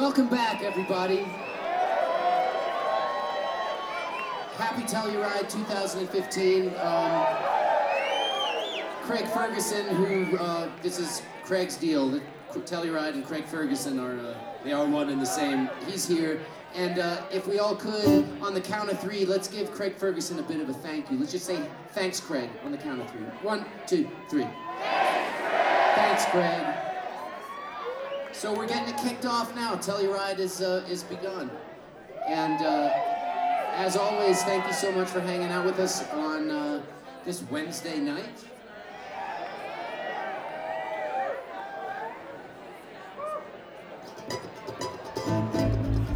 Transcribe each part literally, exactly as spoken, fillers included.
Welcome back, everybody. Happy Telluride two thousand fifteen. Um, Craig Ferguson, who, uh, this is Craig's deal. The Telluride and Craig Ferguson are, uh, they are one and the same. He's here. And uh, if we all could, on the count of three, let's give Craig Ferguson a bit of a thank you. Let's just say, thanks, Craig, on the count of three. One, two, three. Thanks, Craig. So we're getting it kicked off now. Telluride is, uh, is begun. And uh, as always, thank you so much for hanging out with us on uh, this Wednesday night.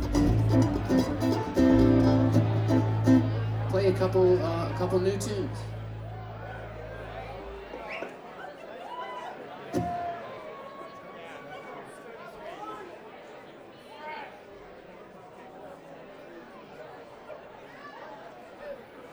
Play a couple, uh, a couple new tunes.